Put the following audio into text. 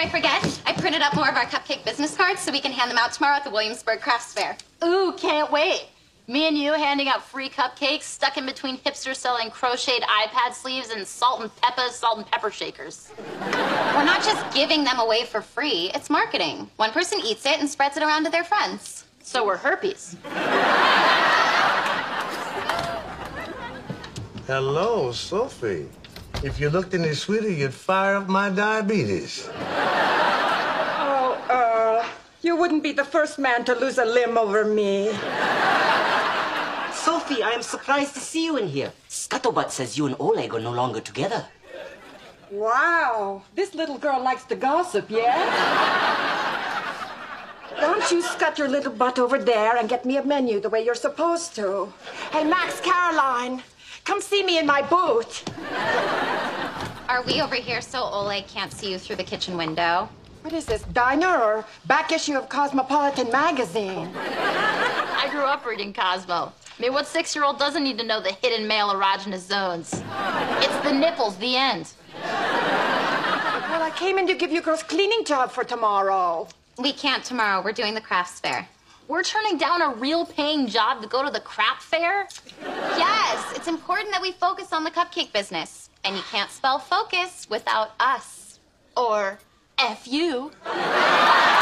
I forget, I printed up more of our cupcake business cards so we can hand them out tomorrow at the Williamsburg Crafts Fair. Ooh, can't wait. Me and you handing out free cupcakes stuck in between hipsters selling crocheted iPad sleeves and salt and pepper shakers. We're not just giving them away for free. It's marketing. One person eats it and spreads it around to their friends. So we're herpes. Hello, Sophie. If you looked any sweeter, you'd fire up my diabetes. Oh, Earl, you wouldn't be the first man to lose a limb over me. Sophie, I am surprised to see you in here. Scuttlebutt says you and Oleg are no longer together. Wow, this little girl likes to gossip, yeah? Don't you scut your little butt over there and get me a menu the way you're supposed to. Hey, Max, Caroline, come see me in my booth. Are we over here so Oleg can't see you through the kitchen window? What is this, Diner or back issue of Cosmopolitan magazine? I grew up reading Cosmo. I mean, what 6-year-old doesn't need to know the hidden male erogenous zones? It's the nipples, the end. Well, I came in to give you girls cleaning job for tomorrow. We can't tomorrow. We're doing the crafts fair. We're turning down a real paying job to go to the crap fair? Yes, it's important that we focus on the cupcake business. And you can't spell focus without us. Or F you.